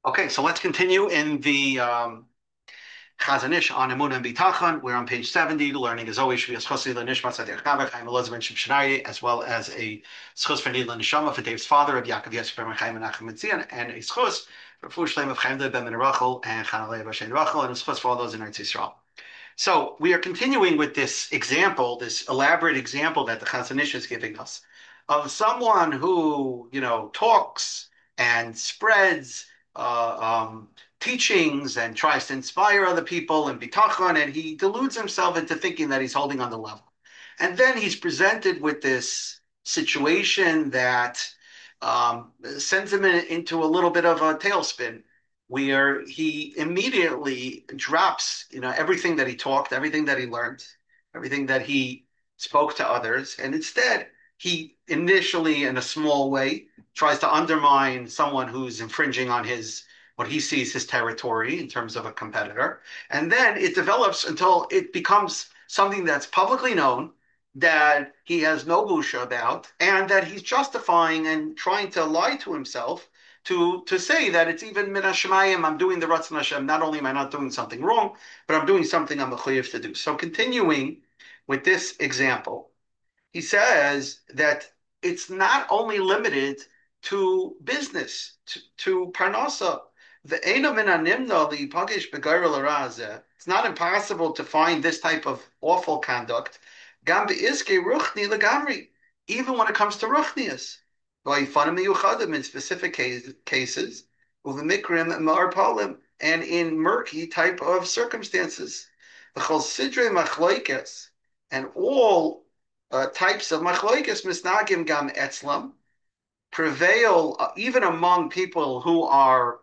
Okay, so let's continue in the Chazon Ish on Emunah and Bitachon. We're on page 70. Learning as always should be a schos l'nishmat Tzaddik Chaim Elizabeth Shibshanai, as well as a schos for Nidla Neshama for Dave's father, Rabbi Yaakov Yosef Ben Chaim Menachem Metzion, and a schos for Fush Shlem of Chaim Ben Rachel and Chanalei Bashen Rachel, and a schos for all those in Eretz Yisrael. So we are continuing with this example, this elaborate example that the Chazon Ish is giving us of someone who, talks and spreads teachings and tries to inspire other people and bitachon, and he deludes himself into thinking that he's holding on the level. And then he's presented with this situation that sends him into a little bit of a tailspin where he immediately drops, everything that he talked, everything that he learned, everything that he spoke to others, and instead he initially, in a small way, tries to undermine someone who's infringing on his what he sees his territory in terms of a competitor, and then it develops until it becomes something that's publicly known that he has no busha about, and that he's justifying and trying to lie to himself to say that it's even min hashemayim, I'm doing the Ratzon Hashem. Not only am I not doing something wrong, but I'm doing something I'm a chayiv to do. So continuing with this example, he says that it's not only limited to business, to parnasa. It's not impossible to find this type of awful conduct, even when it comes to ruchnias. In specific cases, and in murky type of circumstances. And all types of machloikes misnagim gam etzlam prevail even among people who are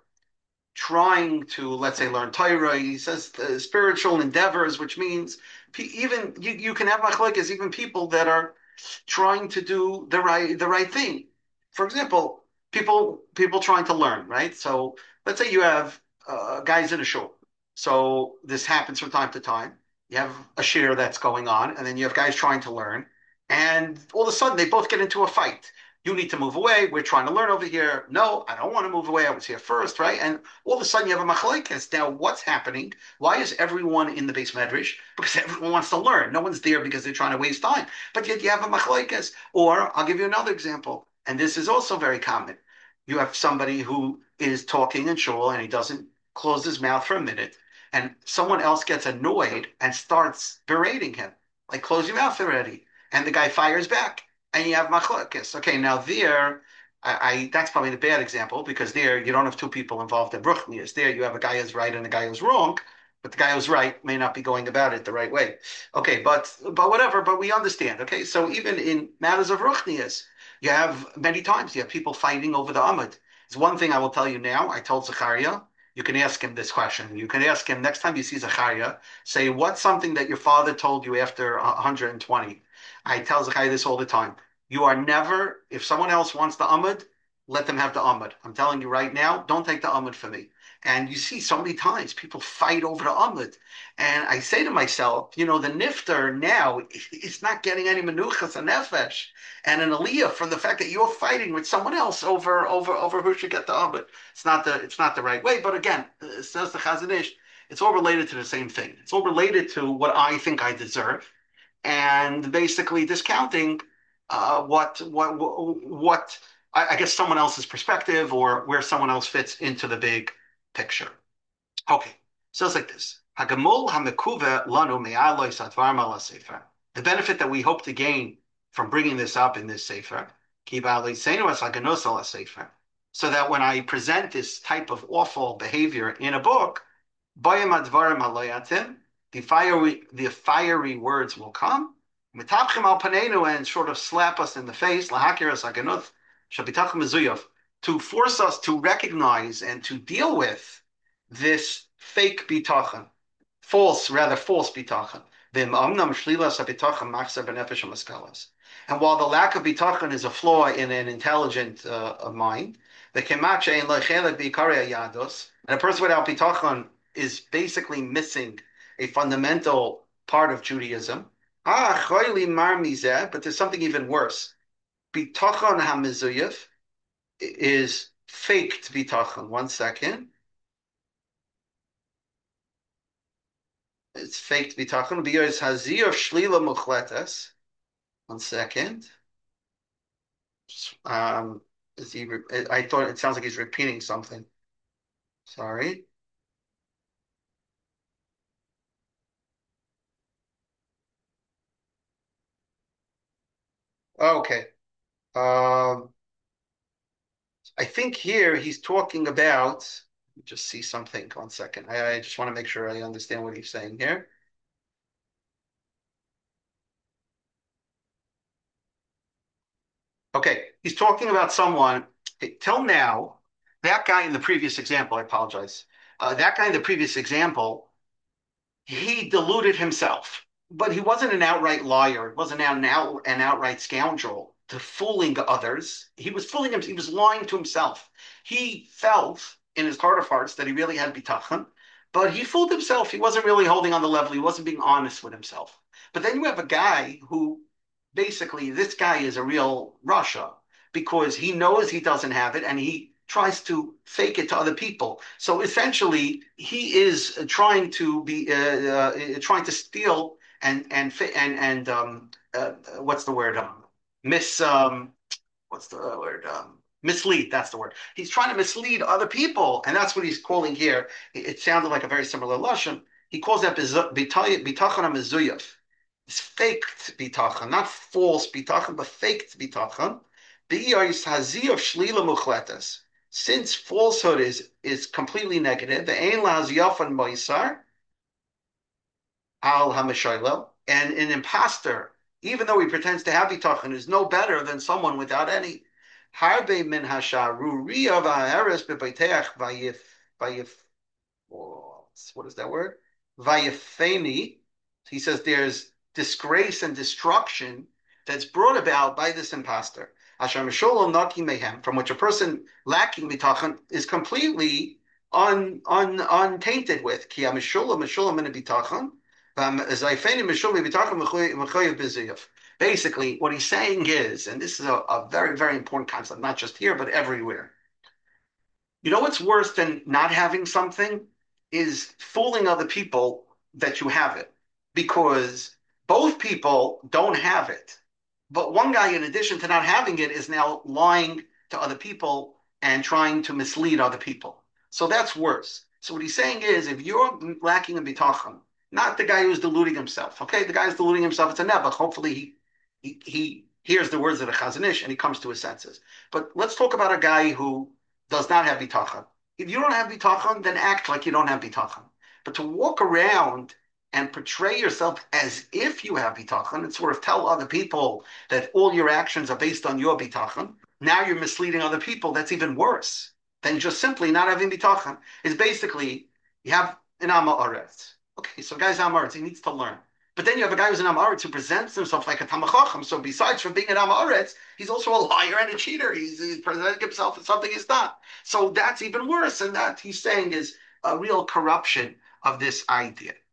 trying to, let's say, learn Torah. He says spiritual endeavors, which means even you can have machloikes, even people that are trying to do the right thing. For example, people trying to learn, right? So let's say you have guys in a shul. So this happens from time to time. You have a shir that's going on, and then you have guys trying to learn, and all of a sudden they both get into a fight. You need to move away. We're trying to learn over here. No, I don't want to move away. I was here first, right? And all of a sudden you have a machlokes. Now, what's happening? Why is everyone in the base medrash? Because everyone wants to learn. No one's there because they're trying to waste time. But yet you have a machlokes. Or I'll give you another example, and this is also very common. You have somebody who is talking in shul and he doesn't close his mouth for a minute, and someone else gets annoyed and starts berating him, like close your mouth already, and the guy fires back, and you have machlokes. Okay, now there. That's probably the bad example because there you don't have two people involved in Bruchnias. There you have a guy who's right and a guy who's wrong, but the guy who's right may not be going about it the right way. Okay, but whatever. But we understand. Okay, so even in matters of Bruchnias, you have many times you have people fighting over the Amud. It's one thing I will tell you now. I told Zachariah, you can ask him this question. You can ask him next time you see Zachariah, say, what's something that your father told you after 120? I tell Zachariah this all the time. You are never, if someone else wants the Amud, let them have the Amud. I'm telling you right now, don't take the Amud for me. And you see so many times people fight over the Amud. And I say to myself, the Nifter now is not getting any menuchas and nefesh and an aliyah from the fact that you're fighting with someone else over who should get the Amud. It's not the right way. But again, says the Chazon Ish, it's all related to the same thing. It's all related to what I think I deserve, and basically discounting what I guess someone else's perspective or where someone else fits into the big picture. Okay, so it's like this. Hagamul hamekuve lanu me'alois advar mala sefer. The benefit that we hope to gain from bringing this up in this sefer, ki ba'aleisenu as haganos ala sefer, so that when I present this type of awful behavior in a book, bayim advarim haloyatim, the fiery words will come, mitapchim al panenu, and sort of slap us in the face, lahakir as haganuth, shabitachim mezuyov, to force us to recognize and to deal with this fake bitachon, false bitachon. And while the lack of bitachon is a flaw in an intelligent mind, the kemache and yados, and a person without bitachon is basically missing a fundamental part of Judaism. But there's something even worse. Bitachon hamizuyif is faked bitachon. 1 second. It's faked bitachon. Biyos hazir shlila muchletes. 1 second. Um, is he? I thought it sounds like he's repeating something. Sorry. Okay. Um, I think here he's talking about. Let me just see something. 1 second. I just want to make sure I understand what he's saying here. Okay, he's talking about someone. Till now, that guy in the previous example. I apologize. That guy in the previous example, he deluded himself, but he wasn't an outright liar. It wasn't an outright scoundrel to fooling others. He was fooling him. He was lying to himself. He felt in his heart of hearts that he really had bitachon, but he fooled himself. He wasn't really holding on the level. He wasn't being honest with himself. But then you have a guy who basically this guy is a real Russia because he knows he doesn't have it and he tries to fake it to other people. So essentially, he is trying to steal and what's the word mis what's the word mislead. That's the word. He's trying to mislead other people, and that's what he's calling here. It sounded like a very similar lashon. He calls that bitachon mezuyaf. It's faked bitachon, not false bitachon, but faked bitachon. B'iyos hazi of shlila muchletas. Since falsehood is completely negative, the ein lahaziyafan moisar al hamashaylo, and an imposter, even though he pretends to have bitachon, is no better than someone without any. Harbe min hasharuriya va'eres bebeiteach vayif what is that word? Vayafemi. He says there's disgrace and destruction that's brought about by this impostor. Asher Misholam Naki Mehem, from which a person lacking bitachon is completely untainted with. Ki Misholam Misholam in bitachon. Basically, what he's saying is, and this is a very, very important concept, not just here, but everywhere. You know what's worse than not having something is fooling other people that you have it because both people don't have it. But one guy, in addition to not having it, is now lying to other people and trying to mislead other people. So that's worse. So what he's saying is if you're lacking in bitachon, not the guy who's deluding himself, okay? The guy who's deluding himself, it's a nebuch. Hopefully he hears the words of the Chazon Ish and he comes to his senses. But let's talk about a guy who does not have bitachon. If you don't have bitachon, then act like you don't have bitachon. But to walk around and portray yourself as if you have bitachon and sort of tell other people that all your actions are based on your bitachon, now you're misleading other people. That's even worse than just simply not having bitachon. It's basically you have an Amaretz. Okay, so guy's Amaretz, he needs to learn. But then you have a guy who's an Amaretz who presents himself like a Tamachacham. So besides from being an Amaretz, he's also a liar and a cheater. He's presenting himself as something he's not. So that's even worse. And that he's saying is a real corruption of this idea.